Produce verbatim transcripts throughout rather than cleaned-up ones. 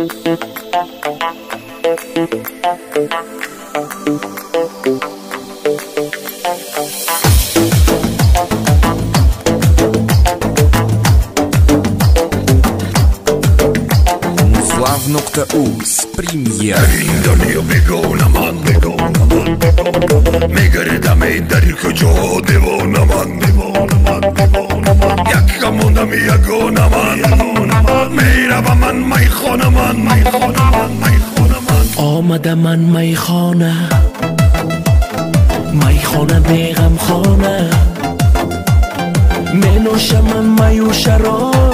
Muzlav nokta uz Premier Indonio begona man begona man begona Megarda me dari kojo devona man devona man devona man Yakamona mi yagona man yagona man Meraba man may khona man may khona man may khona man آمدم من میخانه میخانه بیغم خانه می نوشم من می و شراب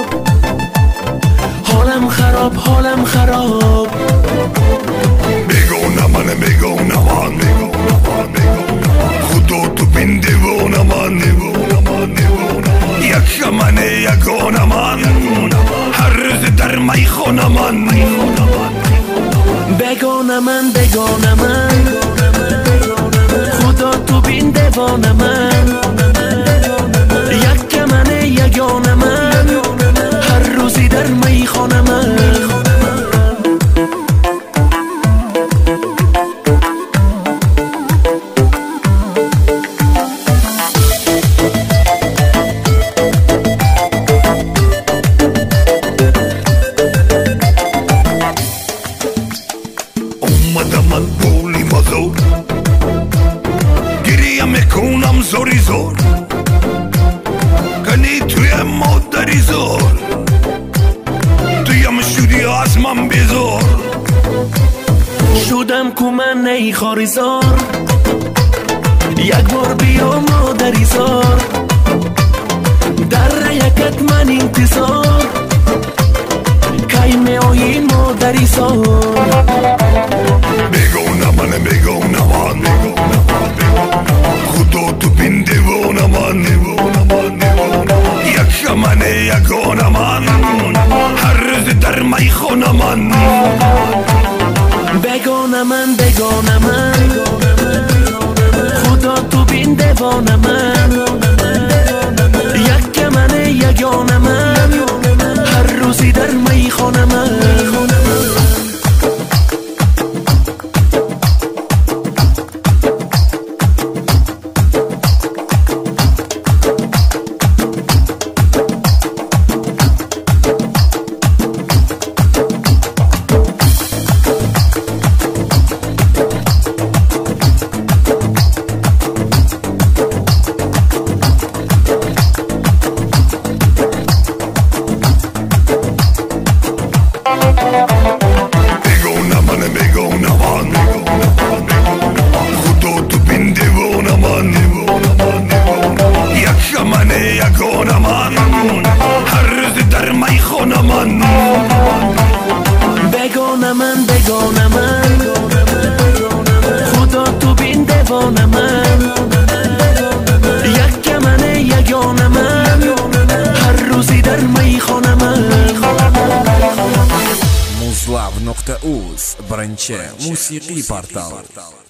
حالم خراب حالم خراب begona man begona man begona man begona man khudo tu bin devona man devona man devona man Yakamane yagona man har roz dar may khona man may khona man بگانه من بگانه من خدا تو بین دیوانه من یک منه یگانه من هر روزی در میخانه من من بولی مزور گریه میکنم زوری زور کنی توی مادری زور تویم شدی از من بیزور شدم که من ای خاری زار یک بار بیا مادری زار در یکت من انتظار کی می آیی مادری زار begona man begona man begona man khudo tu bin devona man devona man devona man yakamane yagona man har roz dar may khona man بگانه من بگانه من خدا تو بین دیوانه من یک منه یگانه من هر روزی در میخانه من begona man begona man khudo tu bin devona man devona man devona man yakamane yagona man har roz dar may khona man بگانه من بگانه من خدا تو بین دیوانه من یک منه یگانه من هر روزی در میخانه من Muzlav nokta uz Birinchi musiqiy portal.